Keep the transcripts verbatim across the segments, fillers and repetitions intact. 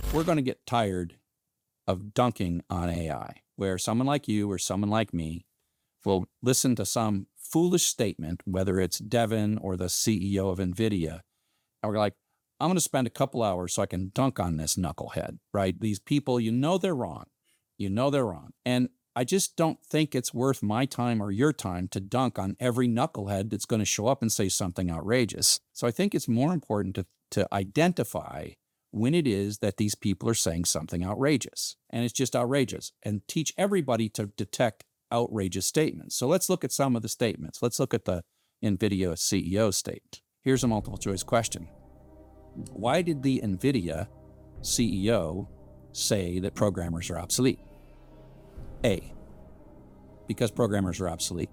we're going to get tired of dunking on A I, where someone like you or someone like me will listen to some foolish statement, whether it's Devin or the C E O of NVIDIA, and we're like, I'm going to spend a couple hours so I can dunk on this knucklehead, right? These people, you know they're wrong. You know they're wrong. And I just don't think it's worth my time or your time to dunk on every knucklehead that's going to show up and say something outrageous. So I think it's more important to, to identify when it is that these people are saying something outrageous. And it's just outrageous. And teach everybody to detect outrageous statements. So let's look at some of the statements. Let's look at the NVIDIA C E O statement. Here's a multiple choice question. Why did the NVIDIA C E O say that programmers are obsolete? A, because programmers are obsolete.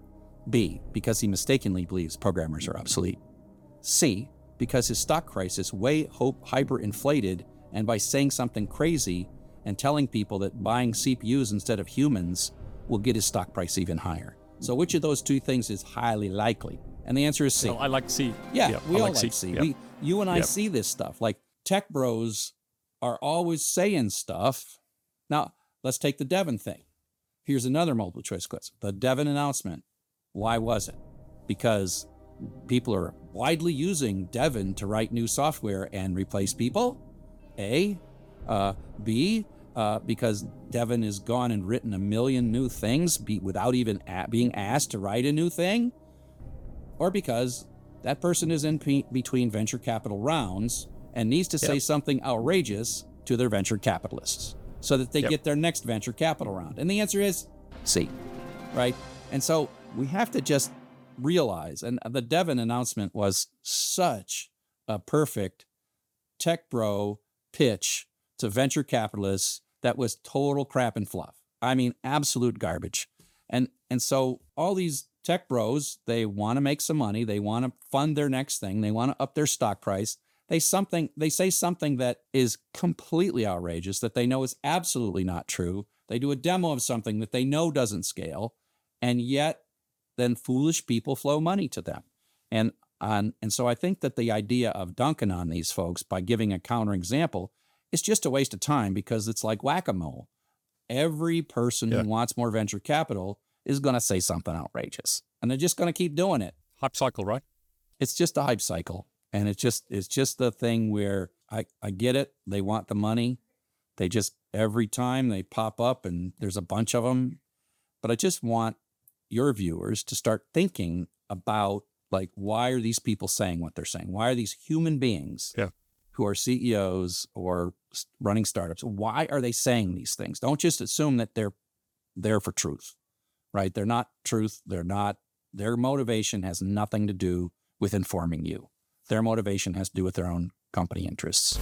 B, because he mistakenly believes programmers are obsolete. C, because his stock price is way hyper-inflated, and by saying something crazy and telling people that buying C P Us instead of humans will get his stock price even higher. So which of those two things is highly likely? And the answer is C. Oh, I like C. Yeah, yeah we I all like like C. C. Yeah. We, you and I Yeah. see this stuff. Like tech bros are always saying stuff. Now, let's take the Devin thing. Here's another multiple choice question. The Devin announcement. Why was it? Because people are widely using Devin to write new software and replace people? A. Uh, B. Uh, because Devin has gone and written a million new things be, without even a- being asked to write a new thing? Or because that person is in pe- between venture capital rounds and needs to Yep. say something outrageous to their venture capitalists so that they Yep. get their next venture capital round? And the answer is C, right? And so we have to just realize, and the Devin announcement was such a perfect tech bro pitch to venture capitalists that was total crap and fluff. I mean, absolute garbage. And and so all these tech bros, they want to make some money. They want to fund their next thing. They want to up their stock price. They something they say something that is completely outrageous, that they know is absolutely not true. They do a demo of something that they know doesn't scale, and yet then foolish people flow money to them. And on and so I think that the idea of dunking on these folks by giving a counterexample is just a waste of time, because it's like whack-a-mole. Every person Yeah. who wants more venture capital is going to say something outrageous, and they're just going to keep doing it. Hype cycle, right? It's just a hype cycle, and it's just it's just the thing where I I get it. They want the money. They just every time they pop up, and there's a bunch of them. But I just want your viewers to start thinking about, like, why are these people saying what they're saying? Why are these human beings Yeah. who are C E Os or s- running startups, why are they saying these things? Don't just assume that they're there for truth, right? They're not truth. They're not, their motivation has nothing to do with informing you. Their motivation has to do with their own company interests.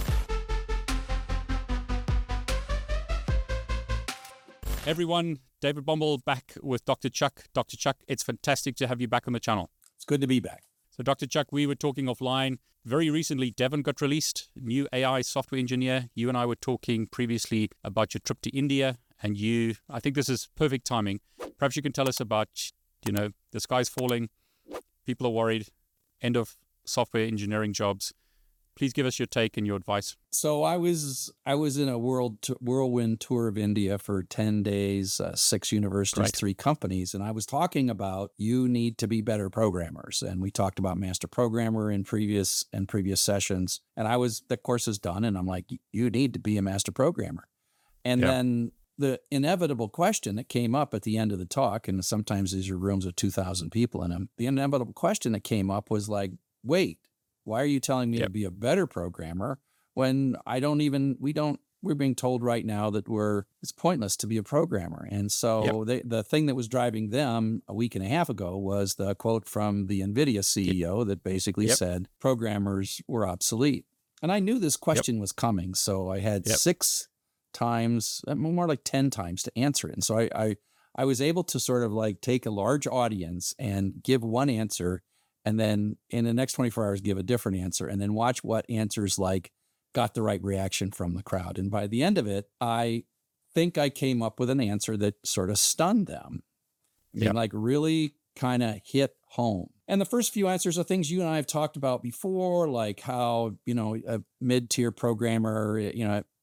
Everyone, David Bombal back with Doctor Chuck. Doctor Chuck, it's fantastic to have you back on the channel. It's good to be back. So Doctor Chuck, we were talking offline. Very recently, Devin got released, new A I software engineer. You and I were talking previously about your trip to India, and you, I think this is perfect timing. Perhaps you can tell us about, you know, the sky's falling, people are worried, end of software engineering jobs. Please give us your take and your advice. So I was I was in a world t- whirlwind tour of India for ten days, uh, six universities, Right. three companies, and I was talking about you need to be better programmers, and we talked about master programmer in previous and previous sessions. And I was the course is done, and I'm like, you need to be a master programmer. And Yeah. then the inevitable question that came up at the end of the talk, and sometimes these are rooms with two thousand people in them, the inevitable question that came up was like, wait, why are you telling me Yep. to be a better programmer when I don't even, we don't, we're being told right now that we're, it's pointless to be a programmer. And so they, the thing that was driving them a week and a half ago was the quote from the NVIDIA C E O that basically Yep. said programmers were obsolete. And I knew this question was coming. So I had Yep. six times, more like ten times to answer it. And so I, I, I was able to sort of like take a large audience and give one answer, and then in the next twenty-four hours, give a different answer, and then watch what answers like got the right reaction from the crowd. And by the end of it, I think I came up with an answer that sort of stunned them Yep. and like really kind of hit home. And the first few answers are things you and I have talked about before, like how, you know, a mid-tier programmer, you know,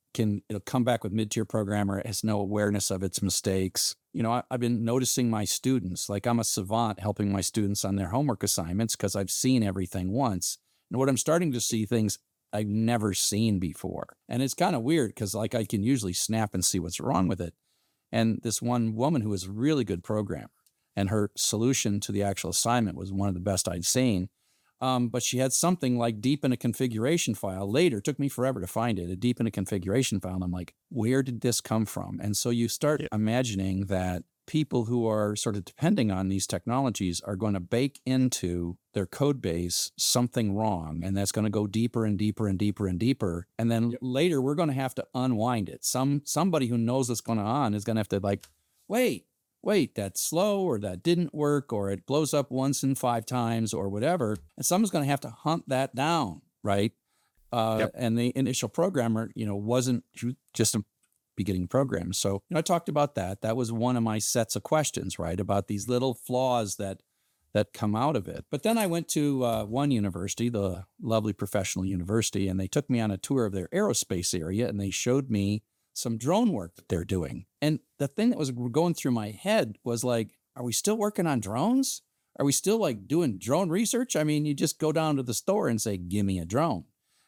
can it'll come back with mid-tier programmer. It has no awareness of its mistakes. You know, I, I've been noticing my students, like I'm a savant helping my students on their homework assignments because I've seen everything once. And what I'm starting to see things I've never seen before. And it's kind of weird because like I can usually snap and see what's wrong with it. And this one woman who was a really good programmer and her solution to the actual assignment was one of the best I'd seen. Um, but she had something like deep in a configuration file later. It took me forever to find it, a deep in a configuration file. And I'm like, where did this come from? And so you start Yeah. imagining that people who are sort of depending on these technologies are going to bake into their code base something wrong. And that's going to go deeper and deeper and deeper and deeper. And then Yep. later we're going to have to unwind it. Some somebody who knows what's going on is going to have to like, wait, wait, that's slow, or that didn't work, or it blows up once in five times or whatever. And someone's going to have to hunt that down, right? Uh, Yep. And the initial programmer, you know, wasn't just a beginning program. So you know, I talked about that. That was one of my sets of questions, right? About these little flaws that that come out of it. But then I went to uh, one university, the lovely professional university, and they took me on a tour of their aerospace area, and they showed me some drone work that they're doing. And the thing that was going through my head was like, are we still working on drones? Are we still like doing drone research? I mean, you just go down to the store and say, give me a drone.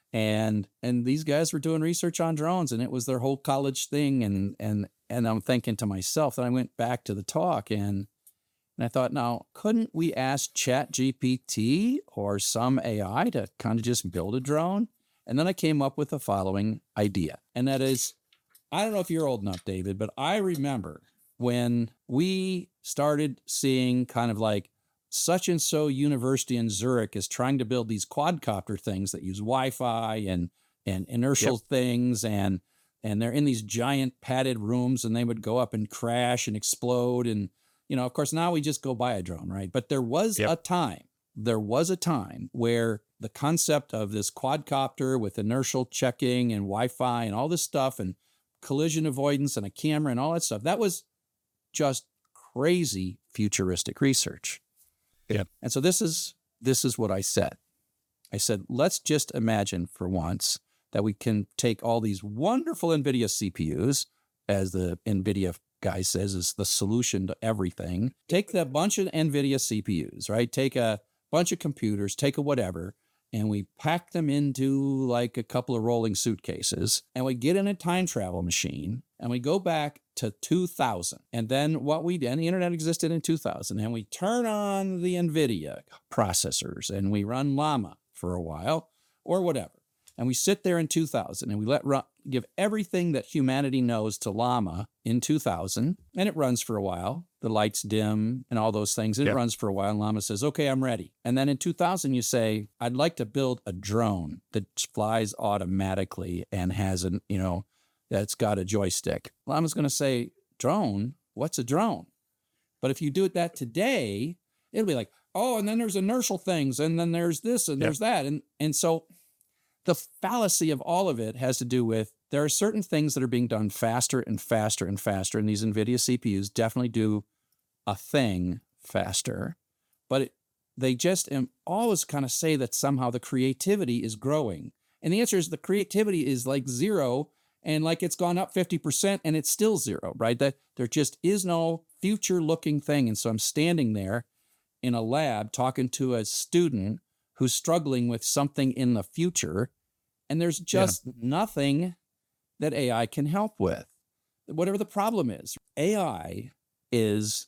And and these guys were doing research on drones, and it was their whole college thing. And and and I'm thinking to myself, and I went back to the talk and and I thought, now, couldn't we ask ChatGPT or some A I to kind of just build a drone? And then I came up with the following idea. And that is, I don't know if you're old enough, David, but I remember when we started seeing kind of like such and so university in Zurich is trying to build these quadcopter things that use Wi-Fi and and inertial Yep. things, and and they're in these giant padded rooms, and they would go up and crash and explode. And you know, of course, now we just go buy a drone, right? But there was Yep. a time, there was a time where the concept of this quadcopter with inertial checking and Wi-Fi and all this stuff and collision avoidance and a camera and all that stuff, that was just crazy futuristic research. Yeah. And so this is this is what I said. I said, let's just imagine for once that we can take all these wonderful NVIDIA C P Us, as the NVIDIA guy says, is the solution to everything. Take that bunch of NVIDIA C P Us, right? Take a bunch of computers, take a whatever, and we pack them into like a couple of rolling suitcases, and we get in a time travel machine, and we go back to two thousand. And then what we did, and the internet existed in two thousand, and we turn on the NVIDIA processors, and we run Llama for a while, or whatever. And we sit there in two thousand, and we let run, give everything that humanity knows to Llama in two thousand, and it runs for a while. The lights dim and all those things, and Yeah. it runs for a while, and Llama says, okay, I'm ready. And then in two thousand, you say, I'd like to build a drone that flies automatically and has an, you know, that's got a joystick. Llama's going to say, drone? What's a drone? But if you do it that today, it'll be like, oh, and then there's inertial things, and then there's this, and Yep. there's that. And, and so the fallacy of all of it has to do with there are certain things that are being done faster and faster and faster, and these NVIDIA C P Us definitely do a thing faster, but it, they just um, always kind of say that somehow the creativity is growing. And the answer is the creativity is like zero, and like it's gone up fifty percent, and it's still zero, right? That there just is no future-looking thing. And so I'm standing there in a lab talking to a student who's struggling with something in the future, and there's just nothing that A I can help with, whatever the problem is. A I is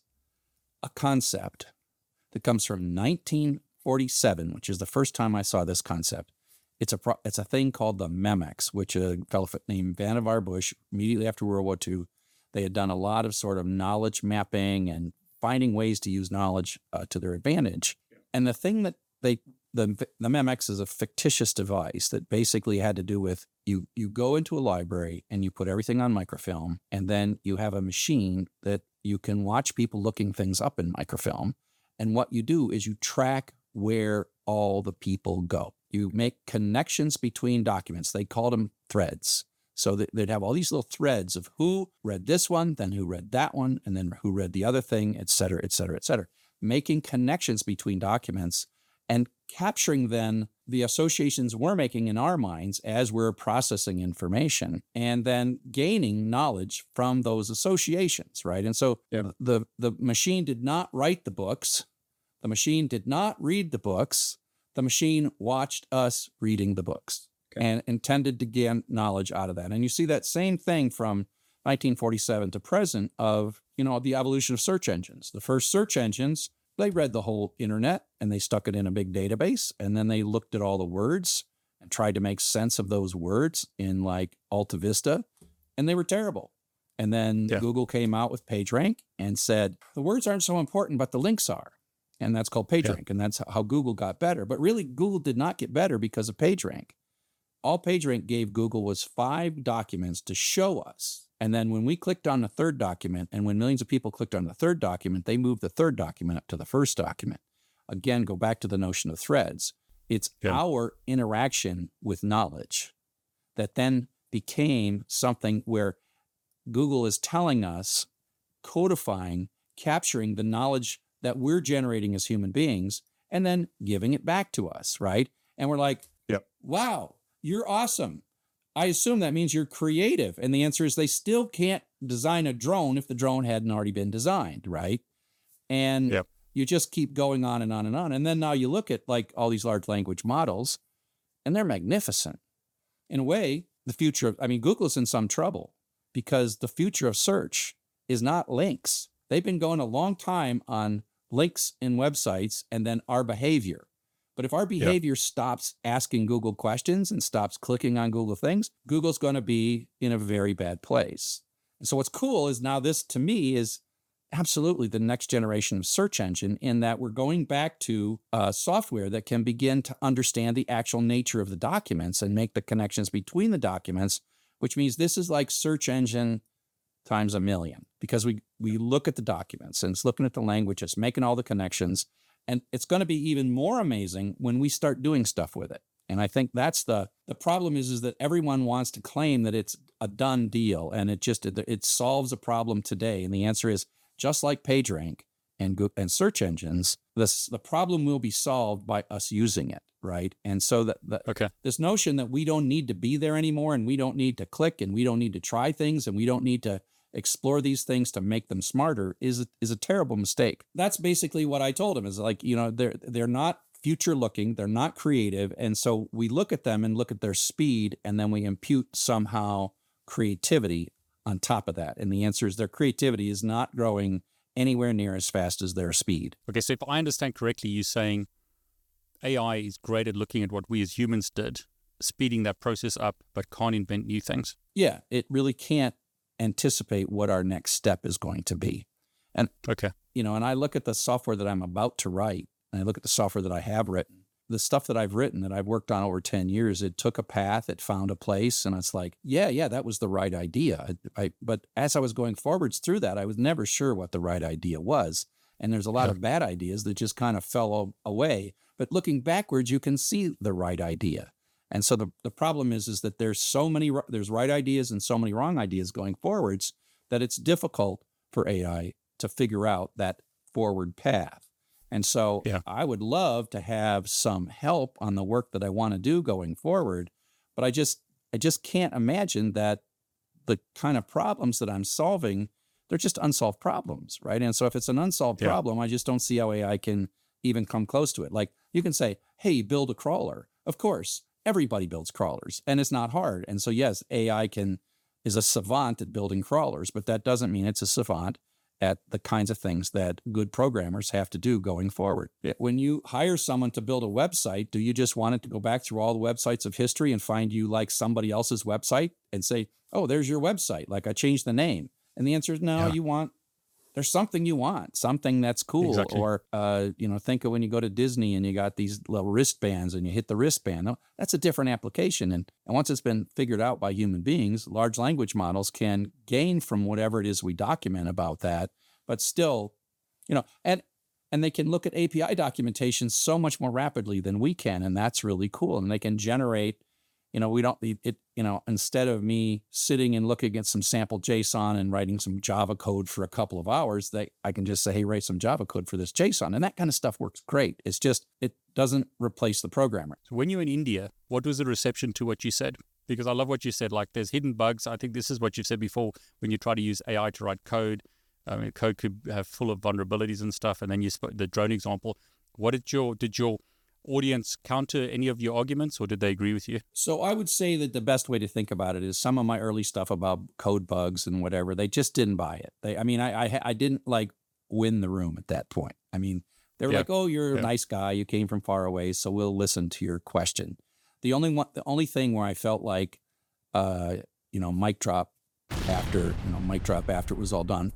a concept that comes from nineteen forty-seven, which is the first time I saw this concept. It's a pro- it's a thing called the MEMEX, which a fellow named Vannevar Bush, immediately after World War Two, they had done a lot of sort of knowledge mapping and finding ways to use knowledge uh, to their advantage. And the thing that they the the MEMEX is a fictitious device that basically had to do with you you go into a library and you put everything on microfilm, and then you have a machine that you can watch people looking things up in microfilm. And what you do is you track where all the people go. You make connections between documents. They called them threads. So that they'd have all these little threads of who read this one, then who read that one, and then who read the other thing, et cetera, et cetera, et cetera. Making connections between documents and capturing then the associations we're making in our minds as we're processing information and then gaining knowledge from those associations, right? And so Yeah. the, the machine did not write the books. The machine did not read the books. The machine watched us reading the books Okay. and intended to gain knowledge out of that. And you see that same thing from nineteen forty-seven to present of, you know, the evolution of search engines. The first search engines, they read the whole internet and they stuck it in a big database. And then they looked at all the words and tried to make sense of those words in like Alta Vista. And they were terrible. And then Yeah. Google came out with PageRank and said, the words aren't so important, but the links are. And that's called PageRank. And that's how Google got better. But really, Google did not get better because of PageRank. All PageRank gave Google was five documents to show us. And then when we clicked on the third document, and when millions of people clicked on the third document, they moved the third document up to the first document. Again, go back to the notion of threads. It's Yeah. our interaction with knowledge that then became something where Google is telling us, codifying, capturing the knowledge that we're generating as human beings, and then giving it back to us, right? And we're like, Yep. wow, you're awesome. I assume that means you're creative. And the answer is they still can't design a drone if the drone hadn't already been designed, right? And Yep. you just keep going on and on and on. And then now you look at like all these large language models, and they're magnificent. In a way, the future of, I mean, Google's in some trouble because the future of search is not links. They've been going a long time on links in websites and then our behavior. But if our behavior stops asking Google questions and stops clicking on Google things, Google's going to be in a very bad place. And so what's cool is now this, to me, is absolutely the next generation of search engine in that we're going back to uh, software that can begin to understand the actual nature of the documents and make the connections between the documents, which means this is like search engine times a million because we, we look at the documents and it's looking at the language, it's making all the connections. And it's going to be even more amazing when we start doing stuff with it. And I think that's the the problem is, is that everyone wants to claim that it's a done deal and it just it, it solves a problem today. And the answer is just like PageRank and Google, and search engines, this the problem will be solved by us using it, right? And so that, that Okay. this notion that we don't need to be there anymore and we don't need to click and we don't need to try things and we don't need to explore these things to make them smarter is is a terrible mistake. That's basically what I told him is like, you know, they're they're not future looking, they're not creative. And so we look at them and look at their speed and then we impute somehow creativity on top of that. And the answer is their creativity is not growing anywhere near as fast as their speed. Okay, so if I understand correctly, you're saying A I is great at looking at what we as humans did, speeding that process up, but can't invent new things. Yeah, it really can't anticipate what our next step is going to be. And, Okay. you know, and I look at the software that I'm about to write, and I look at the software that I have written. The stuff that I've written that I've worked on over ten years, it took a path, it found a place, and it's like, yeah, yeah, that was the right idea. I, I, but as I was going forwards through that, I was never sure what the right idea was. And there's a lot Yeah. of bad ideas that just kind of fell away. But looking backwards, you can see the right idea. And so the, the problem is, is that there's so many, there's right ideas and so many wrong ideas going forwards that it's difficult for A I to figure out that forward path. And so Yeah. I would love to have some help on the work that I want to do going forward, but I just, I just can't imagine that the kind of problems that I'm solving, they're just unsolved problems, right? And so if it's an unsolved Yeah. problem, I just don't see how A I can even come close to it. Like you can say, hey, build a crawler. Of course, everybody builds crawlers and it's not hard. And so yes, A I can is a savant at building crawlers, but that doesn't mean it's a savant at the kinds of things that good programmers have to do going forward. When you hire someone to build a website, do you just want it to go back through all the websites of history and find you like somebody else's website and say, oh, there's your website, like I changed the name? And the answer is no, Yeah. you want, there's something you want, something that's cool. Exactly. Or, uh, you know, think of when you go to Disney and you got these little wristbands and you hit the wristband. No, that's a different application. And, and once it's been figured out by human beings, large language models can gain from whatever it is we document about that, but still, you know, and and they can look at A P I documentation so much more rapidly than we can. And that's really cool. And they can generate, you know, we don't, it, it, you know, instead of me sitting and looking at some sample JSON and writing some Java code for a couple of hours, they, I can just say, hey, write some Java code for this JSON. And that kind of stuff works great. It's just, it doesn't replace the programmer. So when you were in India, what was the reception to what you said? Because I love what you said, like there's hidden bugs. I think this is what you've said before when you try to use A I to write code. I mean, code could have full of vulnerabilities and stuff. And then you spoke the drone example. What did your, did your audience counter any of your arguments, or did they agree with you? So I would say that the best way to think about it is some of my early stuff about code bugs and whatever, they just didn't buy it. They, I mean, I, I, I didn't like win the room at that point. I mean, they were Yeah. like, oh, you're Yeah. a nice guy. You came from far away, so we'll listen to your question. The only one, the only thing where I felt like, uh, you know, mic drop after, you know, mic drop after it was all done.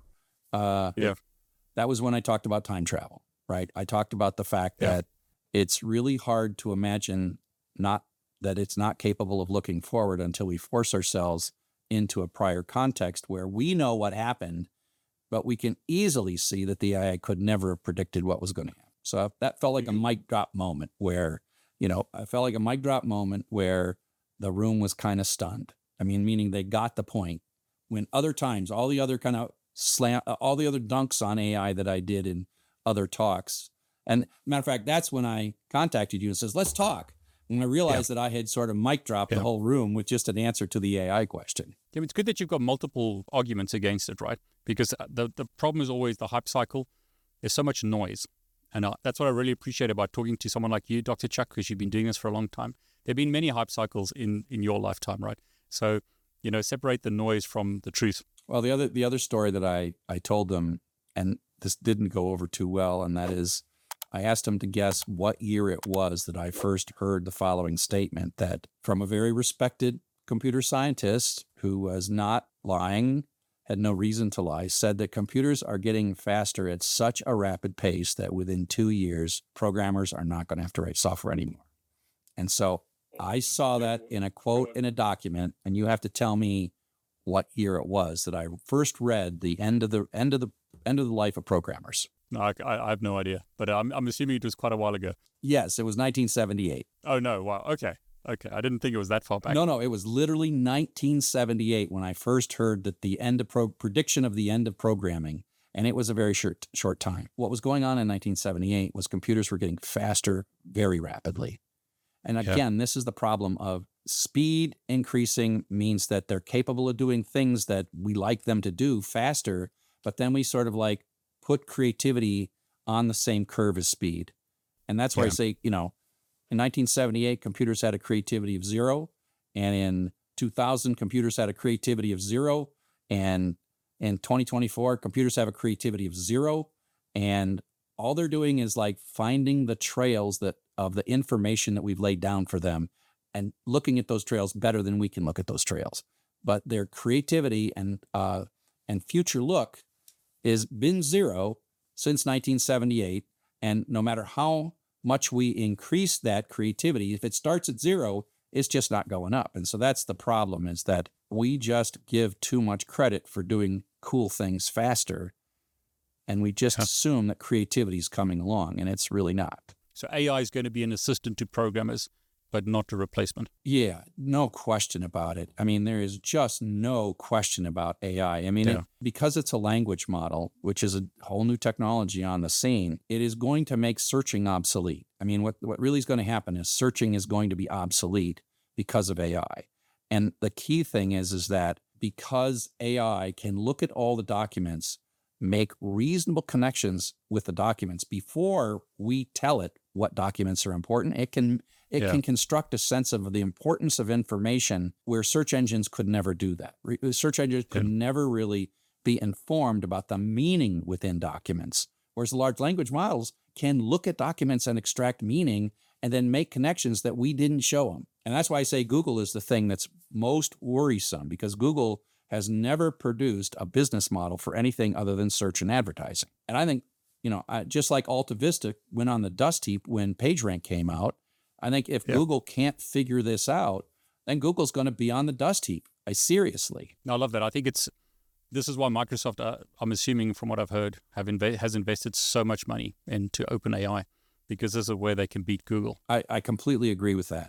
Uh, Yeah. That was when I talked about time travel, right? I talked about the fact Yeah. that it's really hard to imagine not that it's not capable of looking forward until we force ourselves into a prior context where we know what happened, but we can easily see that the A I could never have predicted what was going to happen. So that felt like a mic drop moment where, you know, I felt like a mic drop moment where the room was kind of stunned. I mean, meaning they got the point. When other times, all the other kind of slam, all the other dunks on A I that I did in other talks, and matter of fact, that's when I contacted you and says, let's talk. And I realized that I had sort of mic dropped Yeah. the whole room with just an answer to the A I question. Yeah, it's good that you've got multiple arguments against it, right? Because the, the problem is always the hype cycle. There's so much noise. And uh, that's what I really appreciate about talking to someone like you, Doctor Chuck, because you've been doing this for a long time. There have been many hype cycles in, in your lifetime, right? So, you know, separate the noise from the truth. Well, the other the other story that I, I told them, and this didn't go over too well, and that is I asked them to guess what year it was that I first heard the following statement that from a very respected computer scientist who was not lying, had no reason to lie, said that computers are getting faster at such a rapid pace that within two years, programmers are not going to have to write software anymore. And so I saw that in a quote in a document, and you have to tell me what year it was that I first read the end of the end of the end of the life of programmers. No, I, I have no idea, but I'm, I'm assuming it was quite a while ago. Yes, it was nineteen seventy-eight. Oh, no. Wow. Okay. Okay. I didn't think it was that far back. No, no, it was literally nineteen seventy-eight when I first heard that the end of pro- prediction of the end of programming, and it was a very short short time. What was going on in nineteen seventy-eight was computers were getting faster very rapidly. And again, yeah. This is the problem of speed increasing means that they're capable of doing things that we like them to do faster, but then we sort of like put creativity on the same curve as speed. And that's why yeah. I say, you know, in nineteen seventy-eight, computers had a creativity of zero. And in two thousand, computers had a creativity of zero. And in twenty twenty-four, computers have a creativity of zero. And all they're doing is like finding the trails that of the information that we've laid down for them and looking at those trails better than we can look at those trails. But their creativity and uh, and future look has been zero since nineteen seventy-eight. And no matter how much we increase that creativity, if it starts at zero, it's just not going up. And so that's the problem, is that we just give too much credit for doing cool things faster. And we just huh. assume that creativity is coming along, and it's really not. So A I is going to be an assistant to programmers, but not a replacement. Yeah, no question about it. I mean, there is just no question about A I. I mean, yeah. it, because it's a language model, which is a whole new technology on the scene, it is going to make searching obsolete. I mean, what, what really is going to happen is searching is going to be obsolete because of A I. And the key thing is, is that because A I can look at all the documents, make reasonable connections with the documents before we tell it what documents are important, it can it yeah. can construct a sense of the importance of information where search engines could never do that. Re- search engines could yeah. never really be informed about the meaning within documents, whereas the large language models can look at documents and extract meaning and then make connections that we didn't show them. And that's why I say Google is the thing that's most worrisome, because Google has never produced a business model for anything other than search and advertising. And I think, you know, I, just like Alta Vista went on the dust heap when PageRank came out, I think if yeah. Google can't figure this out, then Google's going to be on the dust heap. I seriously. No, I love that. I think it's, this is why Microsoft, uh, I'm assuming from what I've heard, have inv- has invested so much money into OpenAI, because this is where they can beat Google. I, I completely agree with that.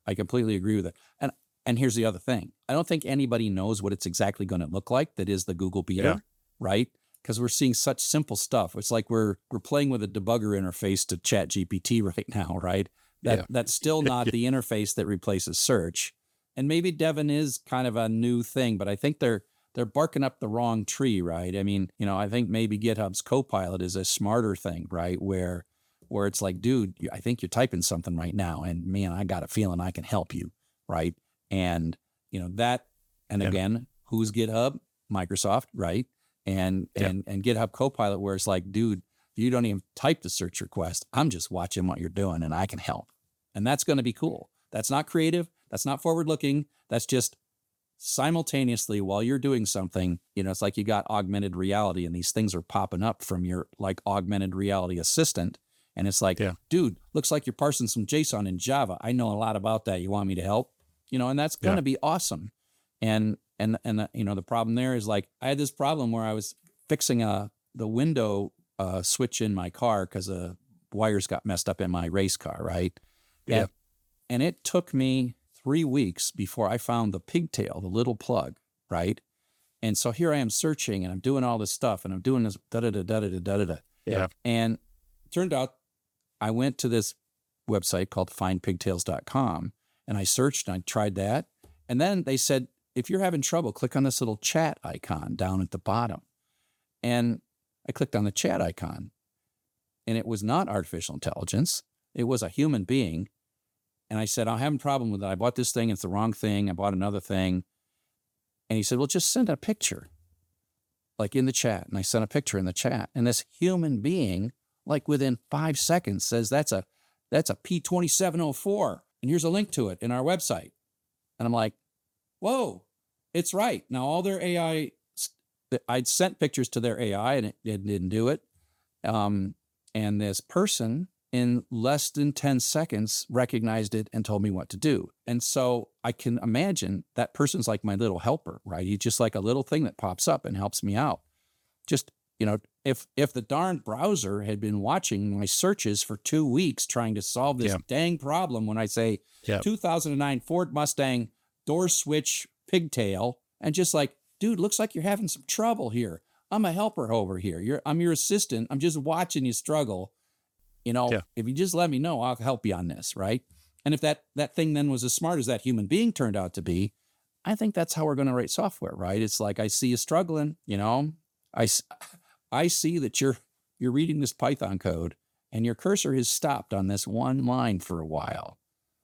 I completely agree with it. And and here's the other thing. I don't think anybody knows what it's exactly going to look like that is the Google beta, Yeah. right? Because we're seeing such simple stuff. It's like we're we're playing with a debugger interface to Chat G P T right now, right? That Yeah. that's still not the interface that replaces search. And maybe Devin is kind of a new thing, but I think they're they're barking up the wrong tree, right? I mean, you know, I think maybe GitHub's Copilot is a smarter thing, right? Where where it's like, dude, you- I think you're typing something right now, and man, I got a feeling I can help you, right? And you know that, and Yeah. again, who's GitHub? Microsoft, right? And Yeah. and and GitHub Copilot, where it's like, dude, you don't even type the search request. I'm just watching what you're doing, and I can help. And that's going to be cool. That's not creative. That's not forward looking. That's just simultaneously while you're doing something. You know, it's like you got augmented reality, and these things are popping up from your like augmented reality assistant. And it's like, Yeah. dude, looks like you're parsing some JSON in Java. I know a lot about that. You want me to help? You know, and that's going to Yeah. be awesome. And and and uh, you know, the problem there is like I had this problem where I was fixing a the window uh, switch in my car because the wires got messed up in my race car, right? Yeah. And, and it took me three weeks before I found the pigtail, the little plug, right? And so here I am searching, and I'm doing all this stuff, and I'm doing this da da da da da da da da. Yeah. And it turned out I went to this website called find pigtails dot com, and I searched and I tried that. And then they said, if you're having trouble, click on this little chat icon down at the bottom. And I clicked on the chat icon, and it was not artificial intelligence. It was a human being. And I said, I'm having a problem with it. I bought this thing. It's the wrong thing. I bought another thing. And he said, well, just send a picture, like in the chat. And I sent a picture in the chat. And this human being, like within five seconds, says, that's a that's a P twenty-seven oh four. And here's a link to it in our website. And I'm like, whoa, it's right. Now, all their A I, I'd sent pictures to their A I, and it, it didn't do it. Um, and this person, in less than ten seconds, recognized it and told me what to do. And so I can imagine that person's like my little helper, right? He's just like a little thing that pops up and helps me out. Just, you know, if if the darn browser had been watching my searches for two weeks trying to solve this Yeah. dang problem when I say Yeah. two thousand nine Ford Mustang door switch pigtail, and just like, dude, looks like you're having some trouble here. I'm a helper over here. You're I'm your assistant. I'm just watching you struggle. You know, Yeah. if you just let me know, I'll help you on this, right? And if that that thing then was as smart as that human being turned out to be, I think that's how we're going to write software, right? It's like, I see you struggling, you know, I, s- I see that you're you're reading this Python code and your cursor has stopped on this one line for a while.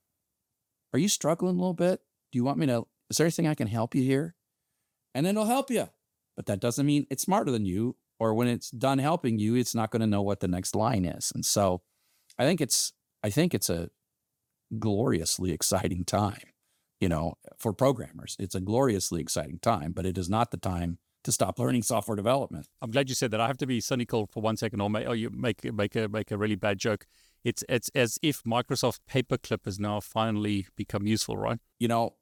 Are you struggling a little bit? Do you want me to, is there anything I can help you here? And then it'll help you. But that doesn't mean it's smarter than you, or when it's done helping you, it's not going to know what the next line is. And so I think it's, I think it's a gloriously exciting time, you know, for programmers. It's a gloriously exciting time, but it is not the time to stop learning software development. I'm glad you said that. I have to be cynical for one second, or, may, or you make make a make a really bad joke. It's it's as if Microsoft Paperclip has now finally become useful, right? You know,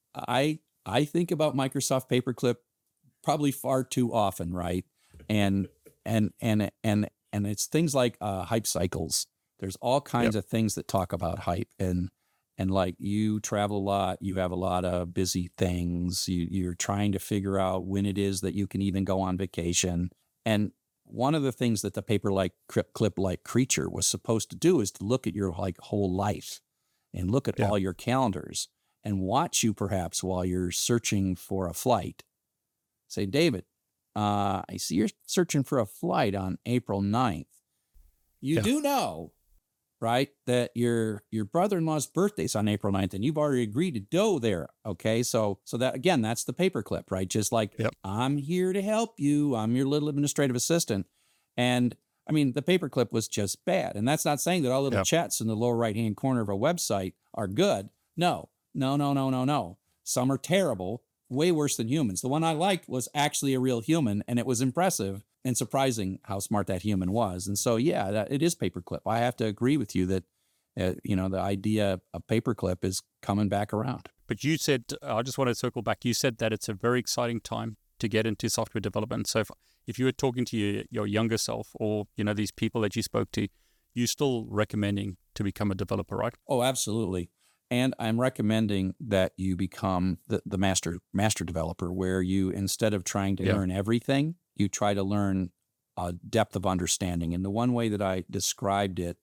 I I think about Microsoft Paperclip probably far too often, right? And and and and and it's things like uh, hype cycles. There's all kinds Yep. of things that talk about hype, and and like, you travel a lot, you have a lot of busy things, you you're trying to figure out when it is that you can even go on vacation. And one of the things that the paper like clip like creature was supposed to do is to look at your like whole life and look at Yeah. all your calendars and watch you perhaps while you're searching for a flight. Say, David, uh, I see you're searching for a flight on April ninth. You Yeah. do know, right, that your your brother-in-law's birthday's on April ninth, and you've already agreed to go there. Okay, so so that again, that's the paperclip, right? Just like, Yep. I'm here to help you. I'm your little administrative assistant. And I mean, the paperclip was just bad. And that's not saying that all little Yep. chats in the lower right-hand corner of a website are good. No, no, no, no, no, no. Some are terrible, way worse than humans. The one I liked was actually a real human, and it was impressive and surprising how smart that human was. And so, yeah, that, it is paperclip. I have to agree with you that, uh, you know, the idea of paperclip is coming back around. But you said, I just want to circle back. You said that it's a very exciting time to get into software development. So if, if you were talking to your, your younger self, or, you know, these people that you spoke to, you're still recommending to become a developer, right? Oh, absolutely. And I'm recommending that you become the, the master master developer, where you, instead of trying to Yeah. learn everything, you try to learn a depth of understanding. And the one way that I described it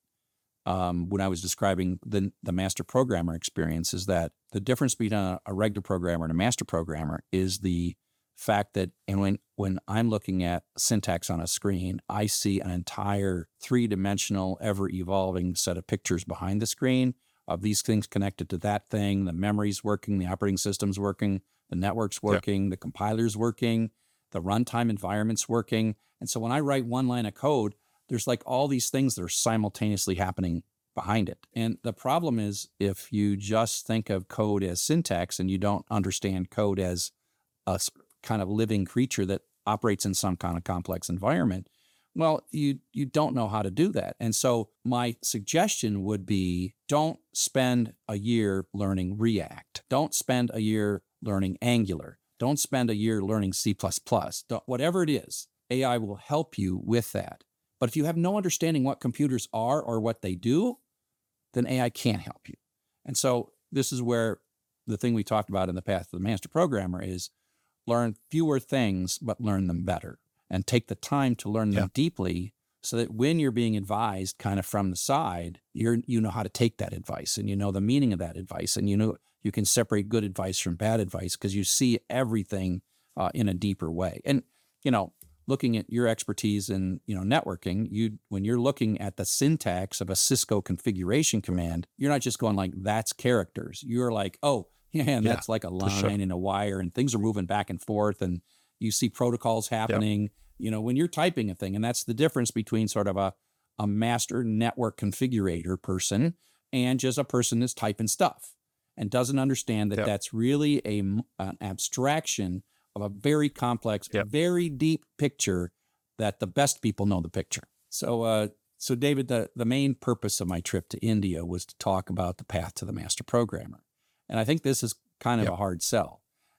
um, when I was describing the, the master programmer experience is that the difference between a, a regular programmer and a master programmer is the fact that, and when, when I'm looking at syntax on a screen, I see an entire three-dimensional, ever-evolving set of pictures behind the screen of these things connected to that thing, the memory's working, the operating system's working, the network's working, yeah. the compiler's working, the runtime environment's working. And so when I write one line of code, there's like all these things that are simultaneously happening behind it. And the problem is, if you just think of code as syntax and you don't understand code as a kind of living creature that operates in some kind of complex environment, well, you you don't know how to do that. And so my suggestion would be, don't spend a year learning React. Don't spend a year learning Angular. Don't spend a year learning C plus plus. Don't, whatever it is, A I will help you with that. But if you have no understanding what computers are or what they do, then A I can't help you. And so this is where the thing we talked about in the Path to the Master Programmer is learn fewer things, but learn them better. And take the time to learn them yeah. deeply, so that when you're being advised kind of from the side, you're you know how to take that advice, and you know the meaning of that advice, and you know you can separate good advice from bad advice because you see everything uh, in a deeper way. And you know, looking at your expertise in you know networking, you when you're looking at the syntax of a Cisco configuration command, you're not just going like, that's characters. You're like, oh yeah, and yeah, that's like a line sure. and a wire, and things are moving back and forth, and you see protocols happening, yep. you know, when you're typing a thing. And that's the difference between sort of a, a master network configurator person and just a person that's typing stuff and doesn't understand that yep. that's really a, an abstraction of a very complex, yep. very deep picture that the best people know the picture. So, uh, so David, the, the main purpose of my trip to India was to talk about the Path to the Master Programmer. And I think this is kind of yep. a hard sell.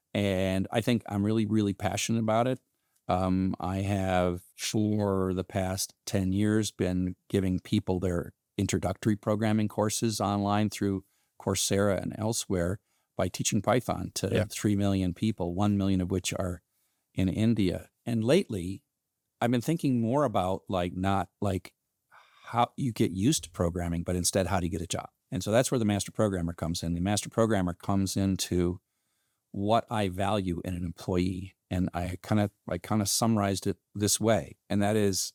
And I think I'm really, really passionate about it. Um, I have, for the past ten years, been giving people their introductory programming courses online through Coursera and elsewhere by teaching Python to yeah. three million people, one million of which are in India. And lately, I've been thinking more about like not like how you get used to programming, but instead, how do you get a job? And so that's where the Master Programmer comes in. The Master Programmer comes into what I value in an employee. And I kind of I kind of summarized it this way. And that is,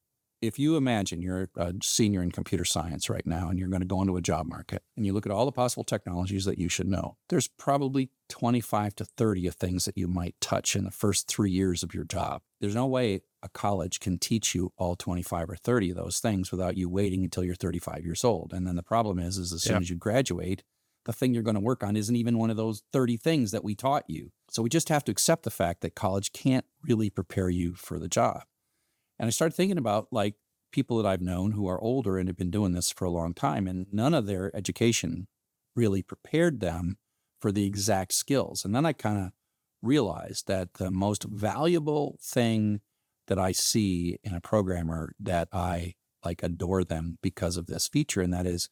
if you imagine you're a senior in computer science right now and you're going to go into a job market and you look at all the possible technologies that you should know, there's probably twenty-five to thirty of things that you might touch in the first three years of your job. There's no way a college can teach you all twenty-five or thirty of those things without you waiting until you're thirty-five years old. And then the problem is, is as soon yeah. as you graduate, the thing you're going to work on isn't even one of those thirty things that we taught you. So we just have to accept the fact that college can't really prepare you for the job. And I started thinking about like people that I've known who are older and have been doing this for a long time, and none of their education really prepared them for the exact skills. And then I kind of realized that the most valuable thing that I see in a programmer, that I like adore them because of this feature, and that is,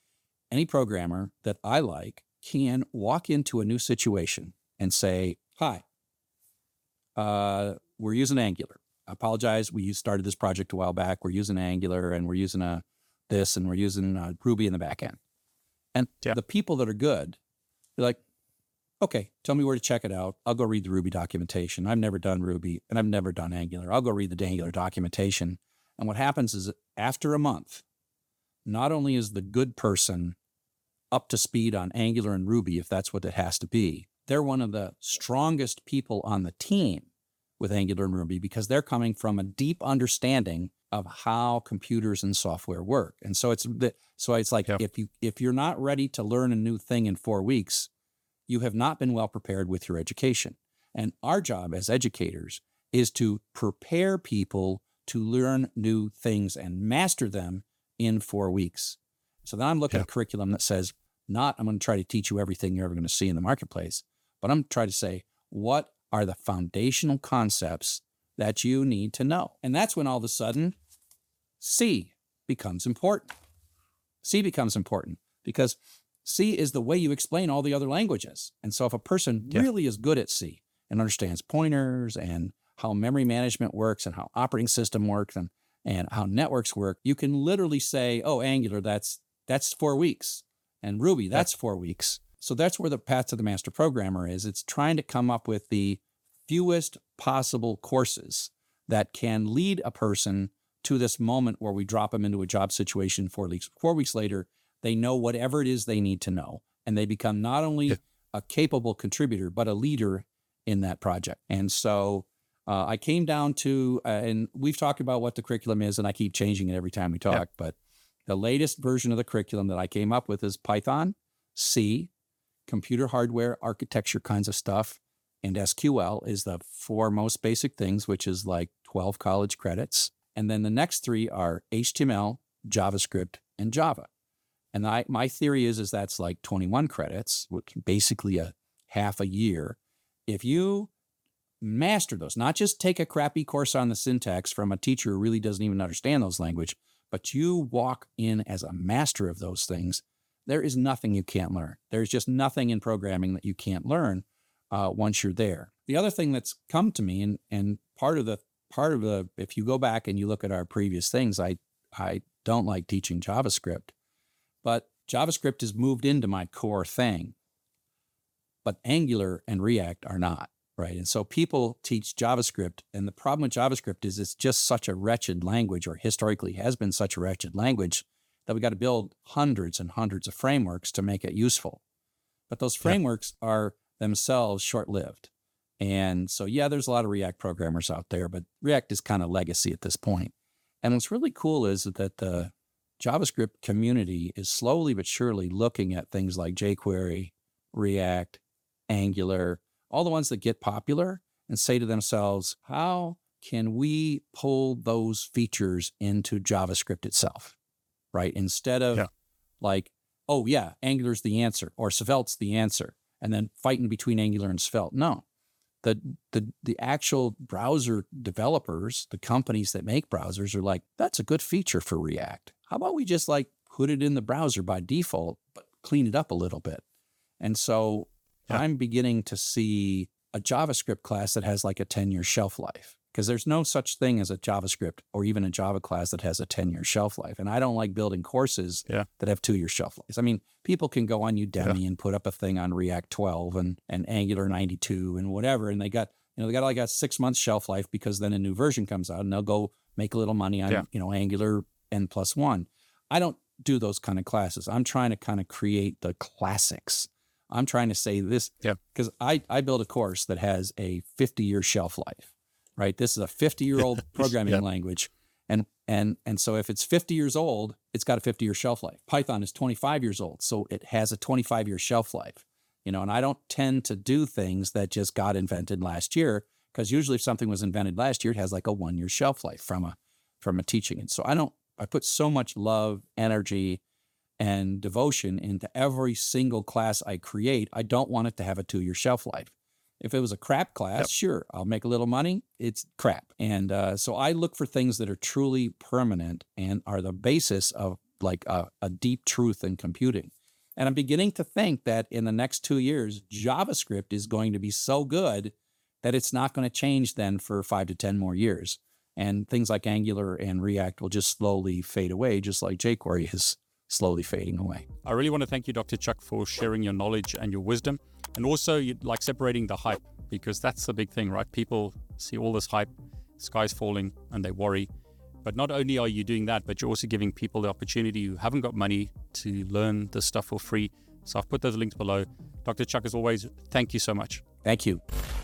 any programmer that I like can walk into a new situation and say, hi, uh, we're using Angular. I apologize. We started this project a while back. We're using Angular and we're using a this and we're using uh, Ruby in the back end. And yeah. the people that are good, they're like, okay, tell me where to check it out. I'll go read the Ruby documentation. I've never done Ruby and I've never done Angular. I'll go read the Angular documentation. And what happens is, after a month, not only is the good person up to speed on Angular and Ruby, if that's what it has to be, they're one of the strongest people on the team with Angular and Ruby because they're coming from a deep understanding of how computers and software work. And so it's the, so it's like yep. if you if you're not ready to learn a new thing in four weeks, you have not been well prepared with your education. And our job as educators is to prepare people to learn new things and master them in four weeks. So then I'm looking yep. at a curriculum that says, not I'm going to try to teach you everything you're ever going to see in the marketplace, but I'm trying to say, what are the foundational concepts that you need to know? And that's when all of a sudden C becomes important. C becomes important because C is the way you explain all the other languages. And so if a person Yeah. really is good at C and understands pointers and how memory management works and how operating system works and, and how networks work, you can literally say, oh, Angular, that's that's four weeks. And Ruby, that's four weeks. So that's where the path to the master programmer is. It's trying to come up with the fewest possible courses that can lead a person to this moment where we drop them into a job situation four weeks, four weeks later, they know whatever it is they need to know. And they become not only Yeah. a capable contributor, but a leader in that project. And so uh, I came down to, uh, and we've talked about what the curriculum is, and I keep changing it every time we talk, Yeah. but the latest version of the curriculum that I came up with is Python, C, computer hardware, architecture kinds of stuff, and S Q L is the four most basic things, which is like twelve college credits. And then the next three are H T M L, JavaScript, and Java. And I, my theory is, is that's like twenty-one credits, which basically a half a year. If you master those, not just take a crappy course on the syntax from a teacher who really doesn't even understand those language, but you walk in as a master of those things, there is nothing you can't learn. There's just nothing in programming that you can't learn uh, once you're there. The other thing that's come to me, and and part of the part of the, if you go back and you look at our previous things, I I don't like teaching JavaScript, but JavaScript has moved into my core thing. But Angular and React are not, right? And so people teach JavaScript, and the problem with JavaScript is it's just such a wretched language, or historically has been such a wretched language, that we got to build hundreds and hundreds of frameworks to make it useful. But those frameworks yeah. are themselves short-lived. And so, yeah, there's a lot of React programmers out there, but React is kind of legacy at this point. And what's really cool is that the JavaScript community is slowly but surely looking at things like jQuery, React, Angular, all the ones that get popular, and say to themselves, how can we pull those features into JavaScript itself, right? Instead of yeah. like, oh yeah, Angular's the answer, or Svelte's the answer, and then fighting between Angular and Svelte. No, the, the, the actual browser developers, the companies that make browsers are like, that's a good feature for React. How about we just like put it in the browser by default, but clean it up a little bit? And so yeah. I'm beginning to see a JavaScript class that has like a ten-year shelf life, because there's no such thing as a JavaScript or even a Java class that has a ten-year shelf life. And I don't like building courses yeah. that have two-year shelf lives. I mean, people can go on Udemy yeah. and put up a thing on React twelve and, and Angular ninety-two and whatever, and they got, you know, they got like a six-month shelf life, because then a new version comes out and they'll go make a little money on, yeah. you know, Angular N plus one. I don't do those kind of classes. I'm trying to kind of create the classics. I'm trying to say this because yeah. I, I build a course that has a fifty-year shelf life, right? This is a fifty-year-old programming yeah. language. And and and so if it's fifty years old, it's got a fifty-year shelf life. Python is twenty-five years old, so it has a twenty-five-year shelf life. You know, and I don't tend to do things that just got invented last year, because usually if something was invented last year, it has like a one-year shelf life from a from a teaching. And so I don't, I put so much love, energy, and devotion into every single class I create. I don't want it to have a two-year shelf life. If it was a crap class, yep. sure, I'll make a little money. It's crap. And uh, so I look for things that are truly permanent and are the basis of like a, a deep truth in computing. And I'm beginning to think that in the next two years, JavaScript is going to be so good that it's not going to change then for five to ten more years. And things like Angular and React will just slowly fade away, just like jQuery is slowly fading away. I really want to thank you, Doctor Chuck, for sharing your knowledge and your wisdom, and also you like separating the hype, because that's the big thing, right? People see all this hype, sky's falling, and they worry. But not only are you doing that, but you're also giving people the opportunity who haven't got money to learn this stuff for free. So I've put those links below. Doctor Chuck, as always, thank you so much. Thank you.